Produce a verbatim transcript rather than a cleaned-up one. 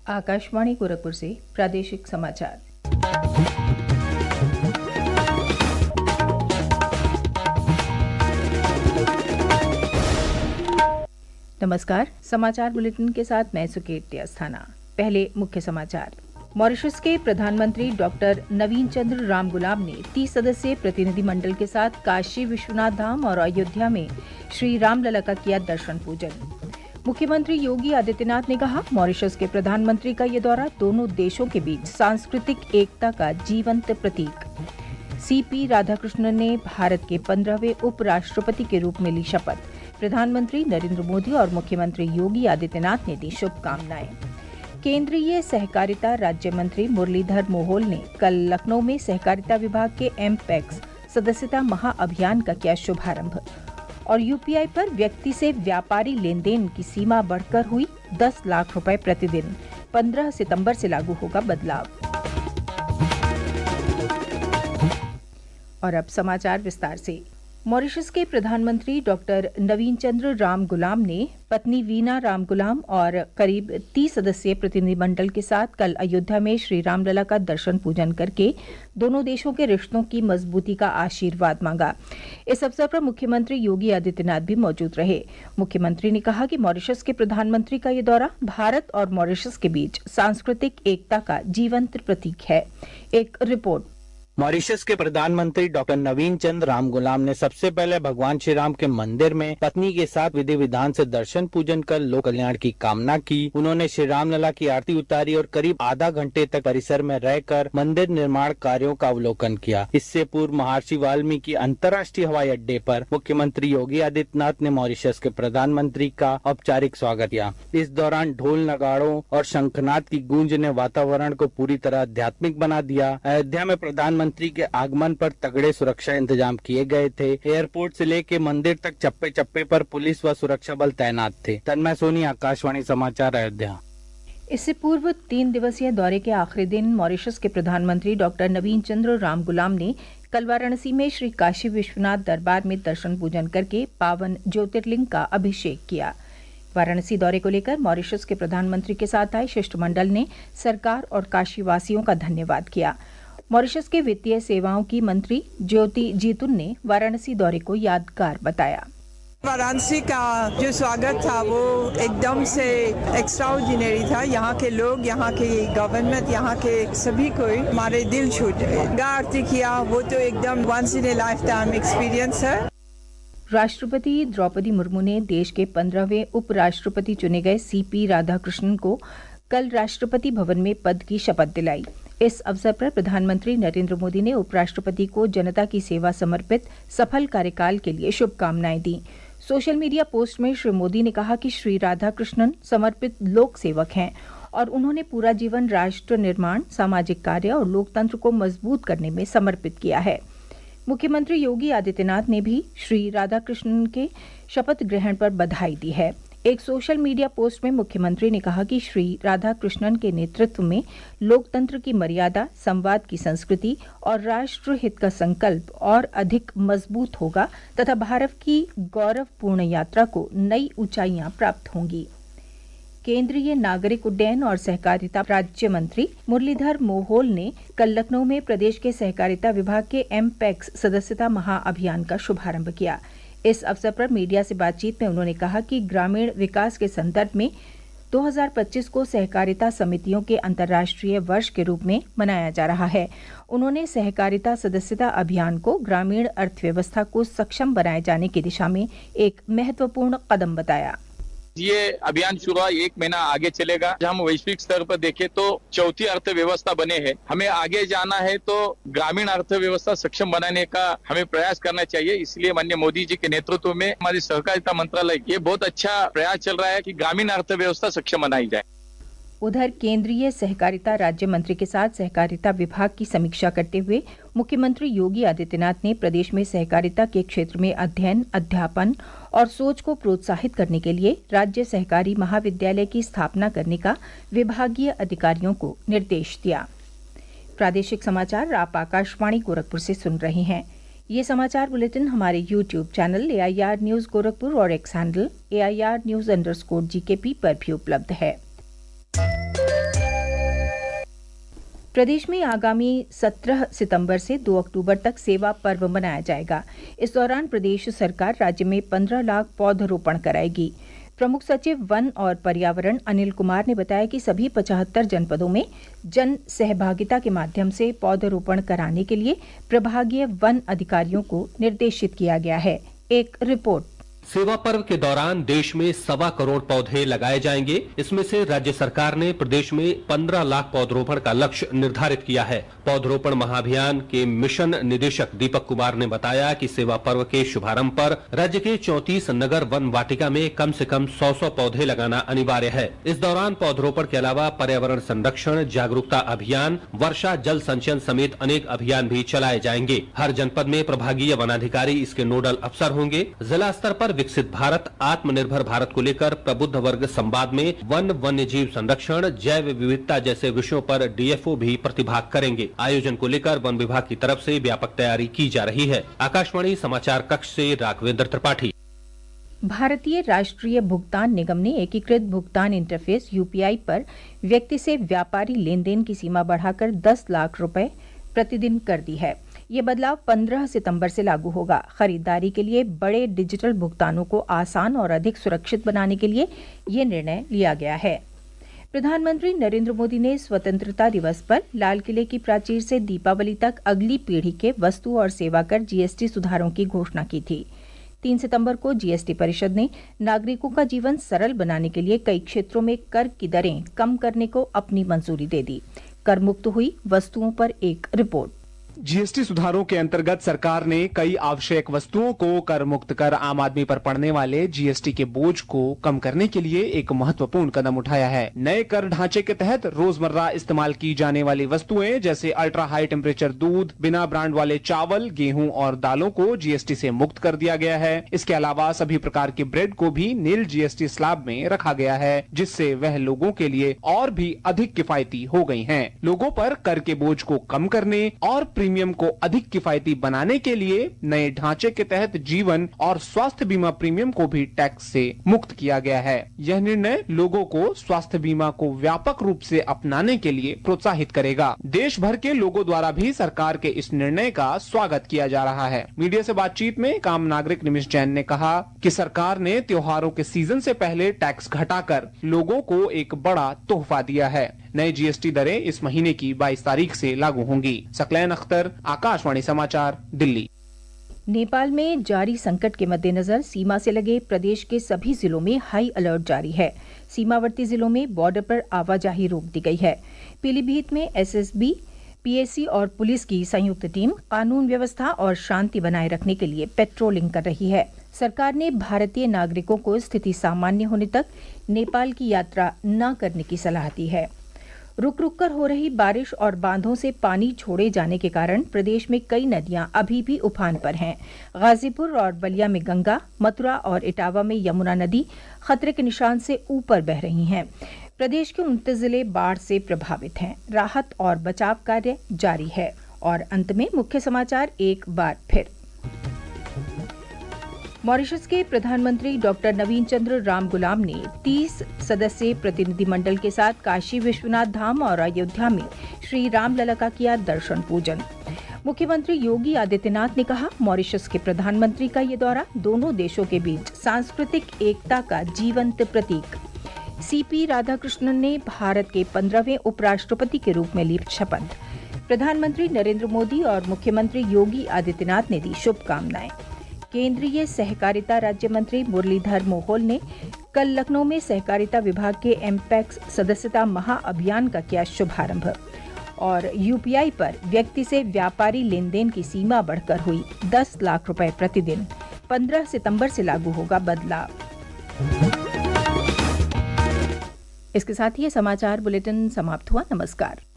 आकाशवाणी गोरखपुर से प्रादेशिक समाचार। नमस्कार, समाचार बुलेटिन के साथ मैं सुकेत अस्थाना। पहले मुख्य समाचार। मॉरिशस के प्रधानमंत्री डॉक्टर नवीन चंद्र रामगुलाम ने तीस सदस्यीय प्रतिनिधिमंडल के साथ काशी विश्वनाथ धाम और अयोध्या में श्री रामलला का किया दर्शन पूजन। मुख्यमंत्री योगी आदित्यनाथ ने कहा, मॉरिशस के प्रधानमंत्री का ये दौरा दोनों देशों के बीच सांस्कृतिक एकता का जीवंत प्रतीक। सीपी राधाकृष्णन ने भारत के पंद्रहवें उपराष्ट्रपति के रूप में ली शपथ। प्रधानमंत्री नरेंद्र मोदी और मुख्यमंत्री योगी आदित्यनाथ ने दी शुभकामनाएं। केंद्रीय सहकारिता राज्य मंत्री मुरलीधर मोहोल ने कल लखनऊ में सहकारिता विभाग के एमपैक्स सदस्यता महाअभियान का किया शुभारंभ। और यूपीआई पर व्यक्ति से व्यापारी लेन देन की सीमा बढ़कर हुई दस लाख रुपए प्रतिदिन। पंद्रह सितंबर से लागू होगा बदलाव। और अब समाचार विस्तार से। मॉरिशस के प्रधानमंत्री डॉक्टर नवीन चंद्र रामगुलाम ने पत्नी वीना रामगुलाम और करीब तीस सदस्यीय प्रतिनिधिमंडल के साथ कल अयोध्या में श्री रामलला का दर्शन पूजन करके दोनों देशों के रिश्तों की मजबूती का आशीर्वाद मांगा। इस अवसर पर मुख्यमंत्री योगी आदित्यनाथ भी मौजूद रहे। मुख्यमंत्री ने कहा कि मॉरिशस के प्रधानमंत्री का ये दौरा भारत और मॉरिशस के बीच सांस्कृतिक एकता का जीवंत प्रतीक है। एक रिपोर्ट। मॉरिशस के प्रधानमंत्री डॉक्टर नवीन चंद्र रामगुलाम ने सबसे पहले भगवान श्री राम के मंदिर में पत्नी के साथ विधि विधान से दर्शन पूजन कर लोक कल्याण की कामना की। उन्होंने श्री रामलला की आरती उतारी और करीब आधा घंटे तक परिसर में रहकर मंदिर निर्माण कार्यों का अवलोकन किया। इससे पूर्व महर्षि वाल्मीकि अंतर्राष्ट्रीय हवाई अड्डे पर मुख्यमंत्री योगी आदित्यनाथ ने मॉरिशस के प्रधानमंत्री का औपचारिक स्वागत किया। इस दौरान ढोल नगाड़ों और शंखनाद की गूंज ने वातावरण को पूरी तरह आध्यात्मिक बना दिया। अयोध्या में प्रधानमंत्री मंत्री के आगमन पर तगड़े सुरक्षा इंतजाम किए गए थे। एयरपोर्ट से लेकर मंदिर तक चप्पे चप्पे पर पुलिस व सुरक्षा बल तैनात थे। तन्मय सोनी, आकाशवाणी समाचार, अयोध्या। इससे पूर्व तीन दिवसीय दौरे के आखिरी दिन मॉरिशस के प्रधानमंत्री डॉक्टर नवीन चंद्र रामगुलाम ने कल वाराणसी में श्री काशी विश्वनाथ दरबार में दर्शन पूजन करके पावन ज्योतिर्लिंग का अभिषेक किया। वाराणसी दौरे को लेकर मॉरिशस के प्रधानमंत्री के साथ आए शिष्टमंडल ने सरकार और काशीवासियों का धन्यवाद किया। मॉरिशस के वित्तीय सेवाओं की मंत्री ज्योति जीतुन ने वाराणसी दौरे को यादगार बताया। वाराणसी का जो स्वागत था वो एकदम से एक्स्ट्राऑर्डिनरी था। यहाँ के लोग, यहाँ के गवर्नमेंट, यहाँ के सभी को हमारे दिल छू गए। गंगा आरती किया, वो तो एकदम once in a lifetime experience है। राष्ट्रपति द्रौपदी मुर्मू ने देश के पंद्रहवें उपराष्ट्रपति चुने गए सीपी राधाकृष्णन को कल राष्ट्रपति भवन में पद की शपथ दिलाई। इस अवसर पर प्रधानमंत्री नरेंद्र मोदी ने उपराष्ट्रपति को जनता की सेवा समर्पित सफल कार्यकाल के लिए शुभकामनाएं दी। सोशल मीडिया पोस्ट में श्री मोदी ने कहा कि श्री राधाकृष्णन समर्पित लोक सेवक हैं और उन्होंने पूरा जीवन राष्ट्र निर्माण, सामाजिक कार्य और लोकतंत्र को मजबूत करने में समर्पित किया है। मुख्यमंत्री योगी आदित्यनाथ ने भी श्री राधाकृष्णन के शपथ ग्रहण पर बधाई दी है। एक सोशल मीडिया पोस्ट में मुख्यमंत्री ने कहा कि श्री राधाकृष्णन के नेतृत्व में लोकतंत्र की मर्यादा, संवाद की संस्कृति और राष्ट्र हित का संकल्प और अधिक मजबूत होगा तथा भारत की गौरवपूर्ण यात्रा को नई ऊंचाइयां प्राप्त होंगी। केंद्रीय नागरिक उड्डयन और सहकारिता राज्य मंत्री मुरलीधर मोहोल ने कल लखनऊ में प्रदेश के सहकारिता विभाग के एमपैक्स सदस्यता महाअभियान का शुभारंभ किया। इस अवसर पर मीडिया से बातचीत में उन्होंने कहा कि ग्रामीण विकास के संदर्भ में दो हज़ार पच्चीस को सहकारिता समितियों के अंतर्राष्ट्रीय वर्ष के रूप में मनाया जा रहा है। उन्होंने सहकारिता सदस्यता अभियान को ग्रामीण अर्थव्यवस्था को सक्षम बनाए जाने की दिशा में एक महत्वपूर्ण कदम बताया। ये अभियान शुरू एक महीना आगे चलेगा। हम वैश्विक स्तर पर देखें तो चौथी अर्थव्यवस्था बने हैं। हमें आगे जाना है तो ग्रामीण अर्थव्यवस्था सक्षम बनाने का हमें प्रयास करना चाहिए। इसलिए माननीय मोदी जी के नेतृत्व में हमारी सहकारिता मंत्रालय ये बहुत अच्छा प्रयास चल रहा है कि ग्रामीण अर्थव्यवस्था सक्षम बनाई जाए। उधर केंद्रीय सहकारिता राज्य मंत्री के साथ सहकारिता विभाग की समीक्षा करते हुए मुख्यमंत्री योगी आदित्यनाथ ने प्रदेश में सहकारिता के क्षेत्र में अध्ययन, अध्यापन और सोच को प्रोत्साहित करने के लिए राज्य सहकारी महाविद्यालय की स्थापना करने का विभागीय अधिकारियों को निर्देश दिया। प्रादेशिक समाचार आप आकाशवाणी गोरखपुर से सुन रहे हैं। ये समाचार बुलेटिन हमारे YouTube channel A I R news Gorakhpur और X handle A I R news underscore G K P पर भी उपलब्ध है। प्रदेश में आगामी सत्रह सितंबर से दो अक्टूबर तक सेवा पर्व मनाया जाएगा। इस दौरान प्रदेश सरकार राज्य में पंद्रह लाख पौधरोपण कराएगी। प्रमुख सचिव वन और पर्यावरण अनिल कुमार ने बताया कि सभी पचहत्तर जनपदों में जन सहभागिता के माध्यम से पौधरोपण कराने के लिए प्रभागीय वन अधिकारियों को निर्देशित किया गया है। एक रिपोर्ट। सेवा पर्व के दौरान देश में सवा करोड़ पौधे लगाए जाएंगे। इसमें से राज्य सरकार ने प्रदेश में पंद्रह लाख पौधरोपण का लक्ष्य निर्धारित किया है। पौधरोपण महाअभियान के मिशन निदेशक दीपक कुमार ने बताया कि सेवा पर्व के शुभारंभ पर राज्य के चौंतीस नगर वन वाटिका में कम से कम सौ सौ पौधे लगाना अनिवार्य है। इस दौरान पौधरोपण के अलावा पर्यावरण संरक्षण, जागरूकता अभियान, वर्षा जल संचयन समेत अनेक अभियान भी चलाए जाएंगे। हर जनपद में प्रभागीय वनाधिकारी इसके नोडल अफसर होंगे। जिला स्तर पर विकसित भारत, आत्मनिर्भर भारत को लेकर प्रबुद्ध वर्ग संवाद में वन, वन्य जीव संरक्षण, जैव विविधता जैसे विषयों पर डीएफओ भी प्रतिभाग करेंगे। आयोजन को लेकर वन विभाग की तरफ से व्यापक तैयारी की जा रही है। आकाशवाणी समाचार कक्ष से राघवेंद्र त्रिपाठी। भारतीय राष्ट्रीय भुगतान निगम ने एकीकृत भुगतान इंटरफेस यूपीआई पर व्यक्ति से व्यापारी लेन देन की सीमा बढ़ाकर दस लाख रुपए प्रतिदिन कर दी है। ये बदलाव पंद्रह सितंबर से लागू होगा। खरीदारी के लिए बड़े डिजिटल भुगतानों को आसान और अधिक सुरक्षित बनाने के लिए ये निर्णय लिया गया है। प्रधानमंत्री नरेंद्र मोदी ने स्वतंत्रता दिवस पर लाल किले की प्राचीर से दीपावली तक अगली पीढ़ी के वस्तु और सेवा कर जीएसटी सुधारों की घोषणा की थी। तीन सितंबर को जीएसटी परिषद ने नागरिकों का जीवन सरल बनाने के लिए कई क्षेत्रों में कर की दरें कम करने को अपनी मंजूरी दे दी। कर मुक्त हुई वस्तुओं पर एक रिपोर्ट। जीएसटी सुधारों के अंतर्गत सरकार ने कई आवश्यक वस्तुओं को कर मुक्त कर आम आदमी पर पड़ने वाले जीएसटी के बोझ को कम करने के लिए एक महत्वपूर्ण कदम उठाया है। नए कर ढांचे के तहत रोजमर्रा इस्तेमाल की जाने वाली वस्तुएं जैसे अल्ट्रा हाई टेम्परेचर दूध, बिना ब्रांड वाले चावल, गेहूं और दालों को जीएसटी से मुक्त कर दिया गया है। इसके अलावा सभी प्रकार की ब्रेड को भी नील जीएसटी स्लैब में रखा गया है, जिससे वह लोगों के लिए और भी अधिक किफायती हो गई हैं। लोगों पर कर के बोझ को कम करने और प्रीमियम को अधिक किफायती बनाने के लिए नए ढांचे के तहत जीवन और स्वास्थ्य बीमा प्रीमियम को भी टैक्स से मुक्त किया गया है। यह निर्णय लोगों को स्वास्थ्य बीमा को व्यापक रूप से अपनाने के लिए प्रोत्साहित करेगा। देश भर के लोगों द्वारा भी सरकार के इस निर्णय का स्वागत किया जा रहा है। मीडिया से बातचीत में एक आम नागरिक निमिष जैन ने कहा कि सरकार ने त्योहारों के सीजन से पहले टैक्स घटाकर लोगों को एक बड़ा तोहफा दिया है। नई जीएसटी दरें इस महीने की बाईस तारीख से लागू होंगी। सकलैन अख्तर, आकाशवाणी समाचार, दिल्ली। नेपाल में जारी संकट के मद्देनजर सीमा से लगे प्रदेश के सभी जिलों में हाई अलर्ट जारी है। सीमावर्ती जिलों में बॉर्डर पर आवाजाही रोक दी गई है। पीलीभीत में एसएसबी, पीएसी और पुलिस की संयुक्त टीम कानून व्यवस्था और शांति बनाए रखने के लिए पेट्रोलिंग कर रही है। सरकार ने भारतीय नागरिकों को स्थिति सामान्य होने तक नेपाल की यात्रा न करने की सलाह दी है। रुक रुक कर हो रही बारिश और बांधों से पानी छोड़े जाने के कारण प्रदेश में कई नदियां अभी भी उफान पर हैं। गाजीपुर और बलिया में गंगा, मथुरा और इटावा में यमुना नदी खतरे के निशान से ऊपर बह रही हैं। प्रदेश के उनतीस जिले बाढ़ से प्रभावित हैं। राहत और बचाव कार्य जारी है। और अंत में मुख्य समाचार एक बार फिर। मॉरिशस के प्रधानमंत्री डॉक्टर नवीन चंद्र राम गुलाम ने तीस सदस्यीय प्रतिनिधिमंडल के साथ काशी विश्वनाथ धाम और अयोध्या में श्री रामलला का किया दर्शन पूजन। मुख्यमंत्री योगी आदित्यनाथ ने कहा, मॉरिशस के प्रधानमंत्री का ये दौरा दोनों देशों के बीच सांस्कृतिक एकता का जीवंत प्रतीक। सीपी राधाकृष्णन ने भारत के पंद्रहवें उपराष्ट्रपति के रूप में ली शपथ। प्रधानमंत्री नरेंद्र मोदी और मुख्यमंत्री योगी आदित्यनाथ ने दी शुभकामनाएं। केंद्रीय सहकारिता राज्य मंत्री मुरलीधर मोहोल ने कल लखनऊ में सहकारिता विभाग के एमपैक्स सदस्यता महाअभियान का किया शुभारंभ। और यूपीआई पर व्यक्ति से व्यापारी लेन देन की सीमा बढ़कर हुई दस लाख रुपए प्रतिदिन। पंद्रह सितंबर से लागू होगा बदलाव। इसके साथ ही समाचार बुलेटिन समाप्त हुआ। नमस्कार।